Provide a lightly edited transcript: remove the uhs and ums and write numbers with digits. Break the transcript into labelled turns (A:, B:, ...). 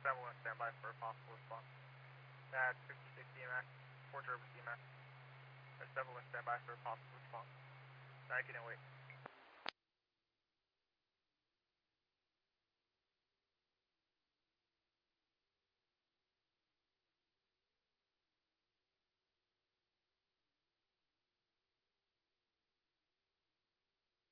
A: 71 standby for a possible response. At 56 EMS, Fort Jervis EMS. 71 standby for a possible response. Now you can wait.